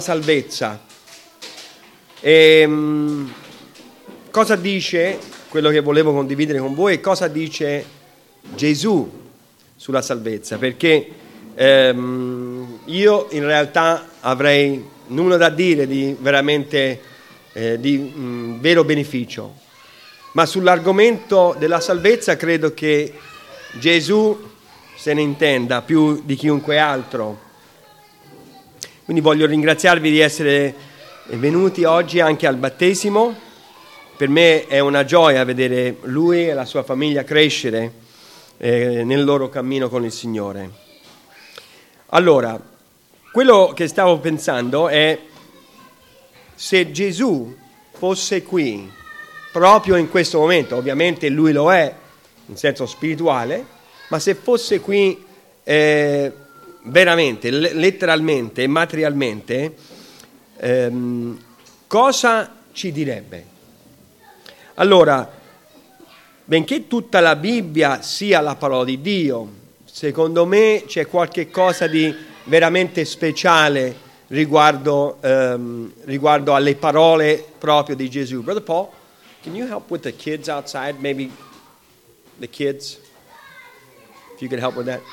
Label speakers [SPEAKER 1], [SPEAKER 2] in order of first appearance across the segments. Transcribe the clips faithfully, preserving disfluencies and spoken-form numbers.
[SPEAKER 1] salvezza. E, um, cosa dice quello che volevo condividere con voi? Cosa dice Gesù sulla salvezza? Perché um, io in realtà avrei nulla da dire di veramente eh, di um, vero beneficio, ma sull'argomento della salvezza credo che Gesù se ne intenda più di chiunque altro. Quindi voglio ringraziarvi di essere venuti oggi anche al battesimo. Per me è una gioia vedere lui e la sua famiglia crescere eh, nel loro cammino con il Signore. Allora, quello che stavo pensando è se Gesù fosse qui proprio in questo momento, ovviamente lui lo è in senso spirituale, ma se fosse qui eh, veramente, letteralmente, materialmente, ehm, cosa ci direbbe? Allora, benché tutta la Bibbia sia la parola di Dio, secondo me c'è qualche cosa di veramente speciale riguardo, ehm, riguardo alle parole proprio di Gesù. Brother Paul, can you help with the kids outside? Maybe the kids? If you could help with that.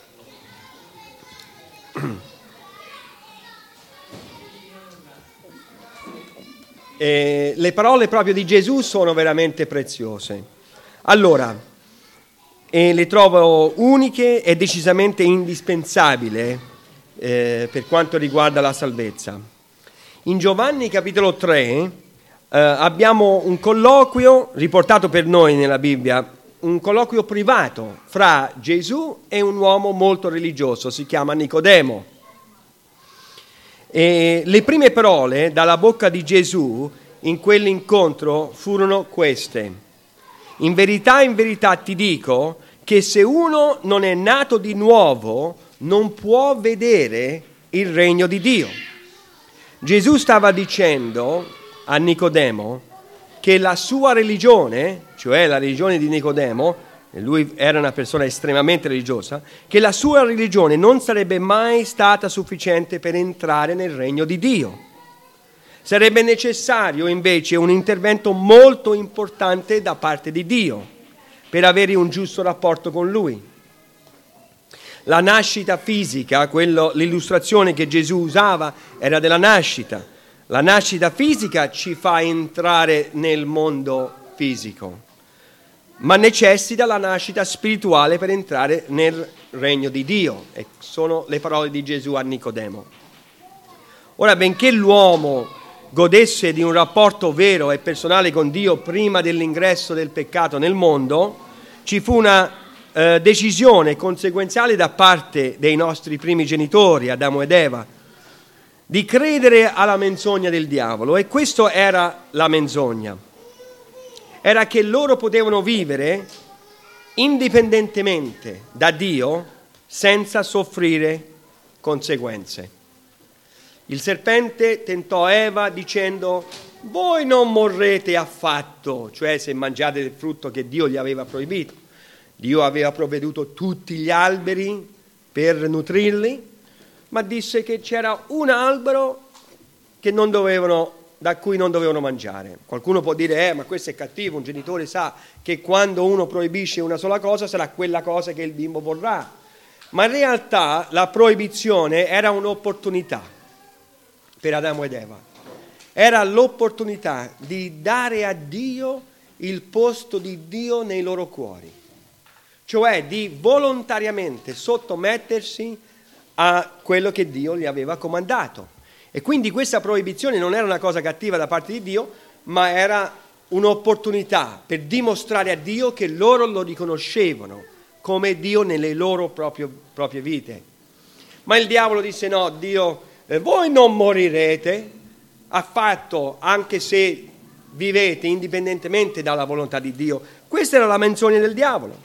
[SPEAKER 1] E le parole proprio di Gesù sono veramente preziose. Allora, e le trovo uniche e decisamente indispensabili eh, per quanto riguarda la salvezza. In Giovanni capitolo tre eh, abbiamo un colloquio riportato per noi nella Bibbia, un colloquio privato fra Gesù e un uomo molto religioso, si chiama Nicodemo. E le prime parole dalla bocca di Gesù in quell'incontro furono queste: in verità, in verità ti dico che se uno non è nato di nuovo non può vedere il regno di Dio. Gesù stava dicendo a Nicodemo che la sua religione, cioè la religione di Nicodemo, e lui era una persona estremamente religiosa, che la sua religione non sarebbe mai stata sufficiente per entrare nel regno di Dio. Sarebbe necessario invece un intervento molto importante da parte di Dio per avere un giusto rapporto con Lui. La nascita fisica, quello, l'illustrazione che Gesù usava era della nascita. La nascita fisica ci fa entrare nel mondo fisico, ma necessita la nascita spirituale per entrare nel regno di Dio. E sono le parole di Gesù a Nicodemo. Ora, benché l'uomo godesse di un rapporto vero e personale con Dio prima dell'ingresso del peccato nel mondo, ci fu una eh, decisione conseguenziale da parte dei nostri primi genitori, Adamo ed Eva, di credere alla menzogna del diavolo. E questa era la menzogna. Era che loro potevano vivere indipendentemente da Dio senza soffrire conseguenze. Il serpente tentò Eva dicendo: voi non morrete affatto, cioè se mangiate del frutto che Dio gli aveva proibito. Dio aveva provveduto tutti gli alberi per nutrirli, ma disse che c'era un albero che non dovevano, da cui non dovevano mangiare. Qualcuno può dire, eh, ma questo è cattivo, un genitore sa che quando uno proibisce una sola cosa sarà quella cosa che il bimbo vorrà. Ma in realtà la proibizione era un'opportunità per Adamo ed Eva. Era l'opportunità di dare a Dio il posto di Dio nei loro cuori, cioè di volontariamente sottomettersi a quello che Dio gli aveva comandato. E quindi questa proibizione non era una cosa cattiva da parte di Dio, ma era un'opportunità per dimostrare a Dio che loro lo riconoscevano come Dio nelle loro proprie, proprie vite. Ma il diavolo disse: no, Dio, eh, voi non morirete affatto, anche se vivete indipendentemente dalla volontà di Dio. Questa era la menzogna del diavolo.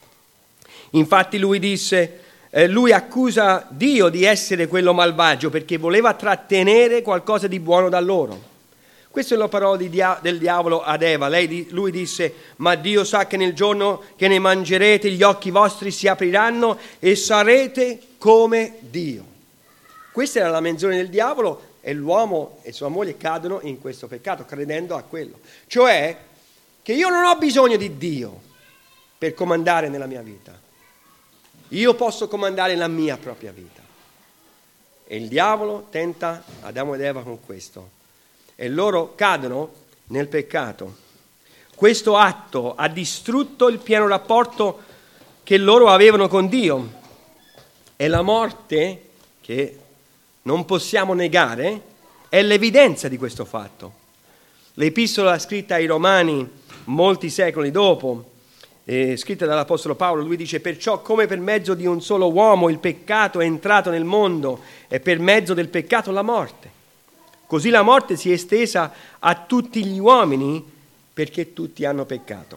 [SPEAKER 1] Infatti lui disse, eh, lui accusa Dio di essere quello malvagio perché voleva trattenere qualcosa di buono da loro. Questa è la parola di dia- del diavolo ad Eva. Lei, lui disse: ma Dio sa che nel giorno che ne mangerete gli occhi vostri si apriranno e sarete come Dio. Questa era la menzogna del diavolo e l'uomo e sua moglie cadono in questo peccato, credendo a quello. Cioè che io non ho bisogno di Dio per comandare nella mia vita. Io posso comandare la mia propria vita. E il diavolo tenta Adamo ed Eva con questo. E loro cadono nel peccato. Questo atto ha distrutto il pieno rapporto che loro avevano con Dio. E la morte, che non possiamo negare, è l'evidenza di questo fatto. L'epistola scritta ai Romani molti secoli dopo, eh, scritta dall'Apostolo Paolo, lui dice: perciò come per mezzo di un solo uomo il peccato è entrato nel mondo e per mezzo del peccato la morte. Così la morte si è estesa a tutti gli uomini perché tutti hanno peccato.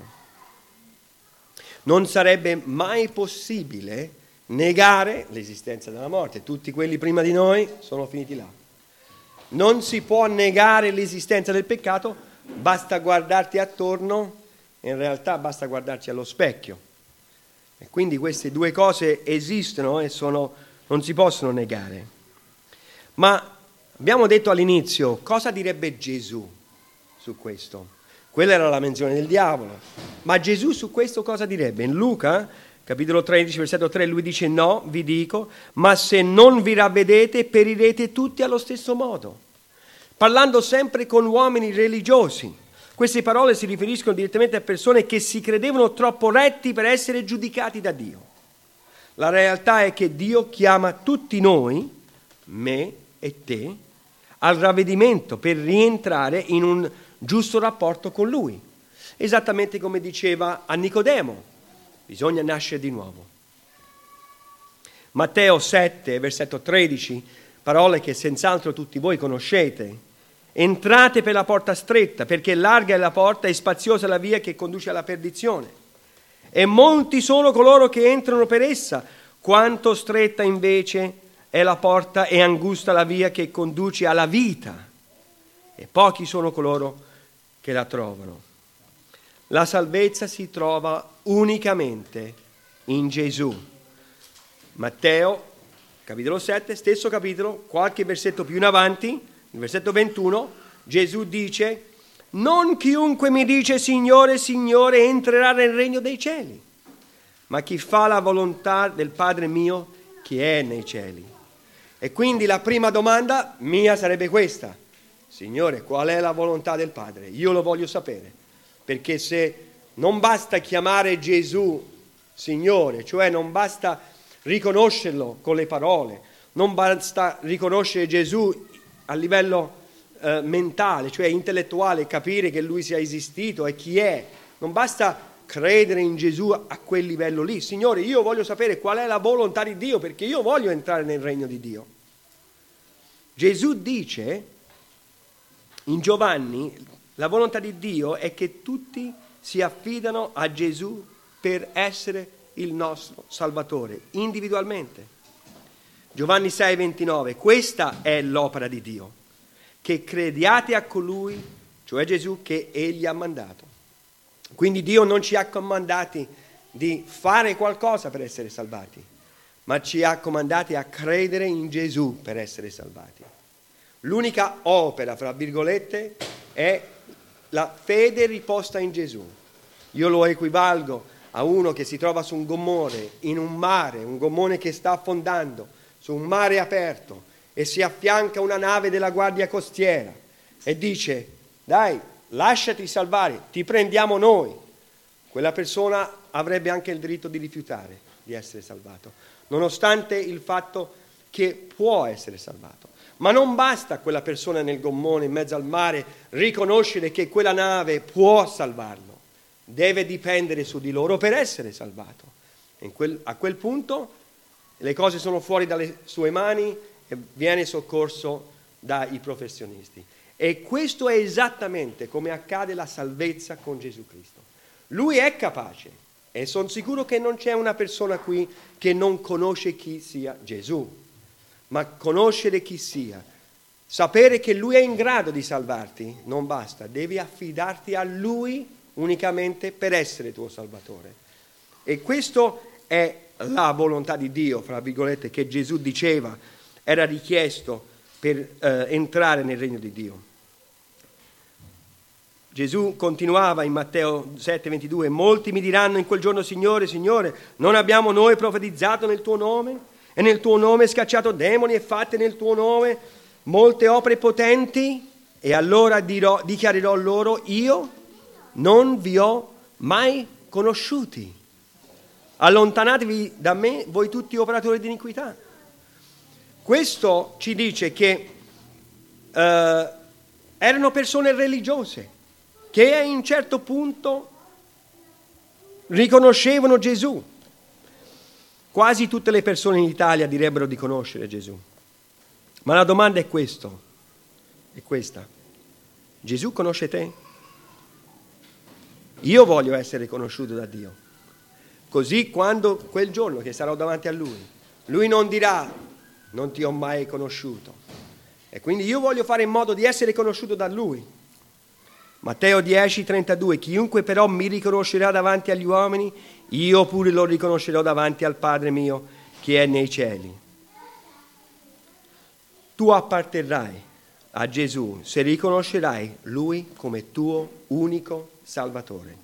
[SPEAKER 1] Non sarebbe mai possibile negare l'esistenza della morte. Tutti quelli prima di noi sono finiti là. Non si può negare l'esistenza del peccato, basta guardarti attorno, in realtà basta guardarci allo specchio. E quindi queste due cose esistono e sono, non si possono negare. Ma abbiamo detto all'inizio, cosa direbbe Gesù su questo? Quella era la menzione del diavolo. Ma Gesù su questo cosa direbbe? In Luca, capitolo tredici, versetto tre, lui dice: no, vi dico, ma se non vi ravvedete, perirete tutti allo stesso modo. Parlando sempre con uomini religiosi. Queste parole si riferiscono direttamente a persone che si credevano troppo retti per essere giudicati da Dio. La realtà è che Dio chiama tutti noi, me e te, al ravvedimento per rientrare in un giusto rapporto con Lui. Esattamente come diceva a Nicodemo, bisogna nascere di nuovo. Matteo sette, versetto tredici, parole che senz'altro tutti voi conoscete. Entrate per la porta stretta, perché larga è la porta e spaziosa la via che conduce alla perdizione. E molti sono coloro che entrano per essa, quanto stretta invece è la porta e angusta la via che conduce alla vita. E pochi sono coloro che la trovano. La salvezza si trova unicamente in Gesù. Matteo, capitolo sette, stesso capitolo, qualche versetto più in avanti, il versetto ventuno, Gesù dice: non chiunque mi dice Signore, Signore entrerà nel regno dei cieli, ma chi fa la volontà del Padre mio che è nei cieli. E quindi la prima domanda mia sarebbe questa: Signore, qual è la volontà del Padre? Io lo voglio sapere, perché se non basta chiamare Gesù Signore, cioè non basta riconoscerlo con le parole, non basta riconoscere Gesù a livello eh, mentale, cioè intellettuale, capire che Lui sia esistito e chi è, non basta credere in Gesù a quel livello lì. Signore, io voglio sapere qual è la volontà di Dio, perché io voglio entrare nel regno di Dio. Gesù dice in Giovanni, la volontà di Dio è che tutti si affidano a Gesù per essere il nostro Salvatore, individualmente. Giovanni sei, ventinove, questa è l'opera di Dio, che crediate a colui, cioè Gesù, che Egli ha mandato. Quindi Dio non ci ha comandati di fare qualcosa per essere salvati, ma ci ha comandati a credere in Gesù per essere salvati. L'unica opera, fra virgolette, è la fede riposta in Gesù. Io lo equivalgo a uno che si trova su un gommone, in un mare, un gommone che sta affondando, su un mare aperto, e si affianca una nave della guardia costiera e dice: dai, lasciati salvare, ti prendiamo noi. Quella persona avrebbe anche il diritto di rifiutare di essere salvato, nonostante il fatto che può essere salvato. Ma non basta a quella persona nel gommone in mezzo al mare riconoscere che quella nave può salvarlo, deve dipendere su di loro per essere salvato. In quel, a quel punto le cose sono fuori dalle sue mani e viene soccorso dai professionisti. E questo è esattamente come accade la salvezza con Gesù Cristo. Lui è capace, e sono sicuro che non c'è una persona qui che non conosce chi sia Gesù, ma conoscere chi sia, sapere che Lui è in grado di salvarti, non basta, devi affidarti a Lui unicamente per essere tuo Salvatore. E questo è la volontà di Dio, fra virgolette, che Gesù diceva, era richiesto per eh, entrare nel regno di Dio. Gesù continuava in Matteo sette ventidue: molti mi diranno in quel giorno: Signore, Signore, non abbiamo noi profetizzato nel tuo nome? E nel tuo nome scacciato demoni e fatte nel tuo nome molte opere potenti? E allora dirò, dichiarerò loro: io non vi ho mai conosciuti. Allontanatevi da me, voi tutti operatori di iniquità. Questo ci dice che eh, erano persone religiose che a un certo punto riconoscevano Gesù. Quasi tutte le persone in Italia direbbero di conoscere Gesù. Ma la domanda è questo, è questa: Gesù conosce te? Io voglio essere conosciuto da Dio. Così quando quel giorno che sarò davanti a Lui, Lui non dirà: non ti ho mai conosciuto. E quindi io voglio fare in modo di essere conosciuto da Lui. Matteo dieci trentadue: chiunque però mi riconoscerà davanti agli uomini, io pure lo riconoscerò davanti al Padre mio che è nei cieli. Tu apparterrai a Gesù se riconoscerai Lui come tuo unico Salvatore.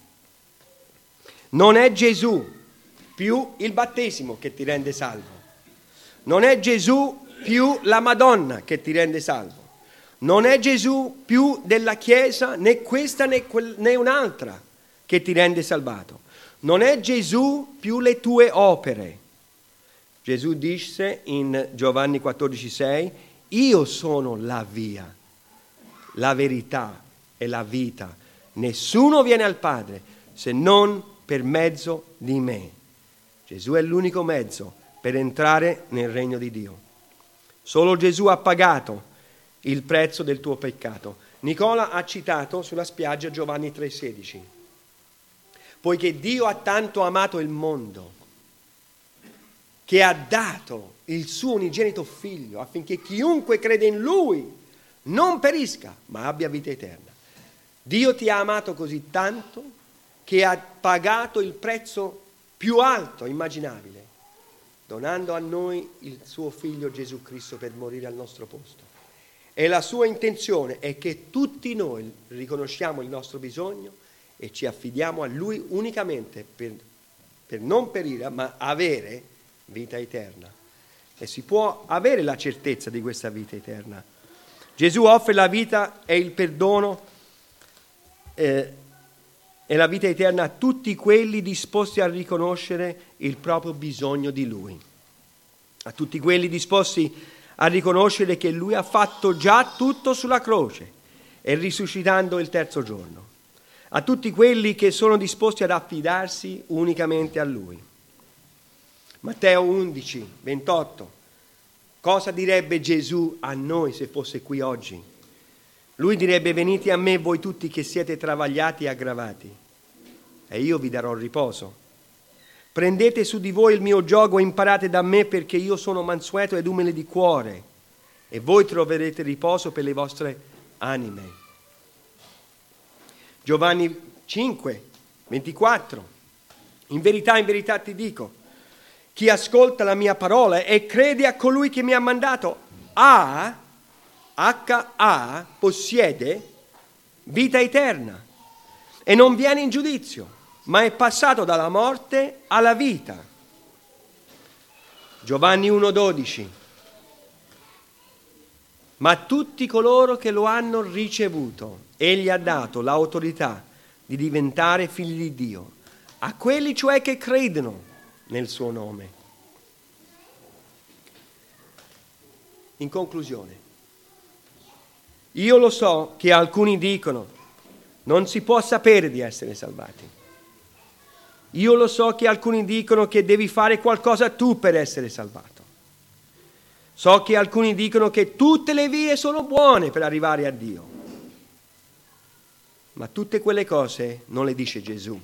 [SPEAKER 1] Non è Gesù più il battesimo che ti rende salvo. Non è Gesù più la Madonna che ti rende salvo. Non è Gesù più della Chiesa, né questa né, quel, né un'altra, che ti rende salvato. Non è Gesù più le tue opere. Gesù disse in Giovanni quattordici sei: io sono la via, la verità e la vita. Nessuno viene al Padre se non per mezzo di me. Gesù è l'unico mezzo per entrare nel regno di Dio. Solo Gesù ha pagato il prezzo del tuo peccato. Nicola ha citato sulla spiaggia Giovanni tre sedici: poiché Dio ha tanto amato il mondo che ha dato il suo unigenito figlio affinché chiunque crede in Lui non perisca ma abbia vita eterna. Dio ti ha amato così tanto che ha pagato il prezzo più alto immaginabile, donando a noi il suo figlio Gesù Cristo per morire al nostro posto. E la sua intenzione è che tutti noi riconosciamo il nostro bisogno e ci affidiamo a Lui unicamente per, per non perire, ma avere vita eterna. E si può avere la certezza di questa vita eterna. Gesù offre la vita e il perdono eh, e la vita eterna a tutti quelli disposti a riconoscere il proprio bisogno di Lui. A tutti quelli disposti a riconoscere che Lui ha fatto già tutto sulla croce e risuscitando il terzo giorno. A tutti quelli che sono disposti ad affidarsi unicamente a Lui. Matteo undici ventotto: cosa direbbe Gesù a noi se fosse qui oggi? Lui direbbe: venite a me voi tutti che siete travagliati e aggravati, e io vi darò riposo. Prendete su di voi il mio giogo e imparate da me, perché io sono mansueto ed umile di cuore, e voi troverete riposo per le vostre anime. Giovanni cinque ventiquattro: in verità, in verità ti dico, chi ascolta la mia parola e crede a colui che mi ha mandato ha, H A, possiede vita eterna e non viene in giudizio, ma è passato dalla morte alla vita. Giovanni uno dodici: ma tutti coloro che lo hanno ricevuto, egli ha dato l'autorità di diventare figli di Dio, a quelli cioè che credono nel suo nome. In conclusione, io lo so che alcuni dicono: non si può sapere di essere salvati. Io lo so che alcuni dicono che devi fare qualcosa tu per essere salvato. So che alcuni dicono che tutte le vie sono buone per arrivare a Dio. Ma tutte quelle cose non le dice Gesù.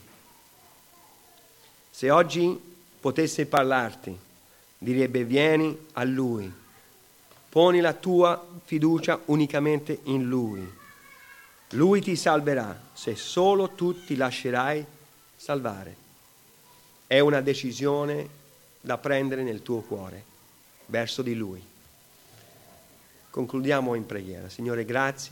[SPEAKER 1] Se oggi potesse parlarti, direbbe: vieni a Lui, poni la tua fiducia unicamente in Lui. Lui ti salverà se solo tu ti lascerai salvare. È una decisione da prendere nel tuo cuore verso di Lui. Concludiamo in preghiera. Signore, grazie.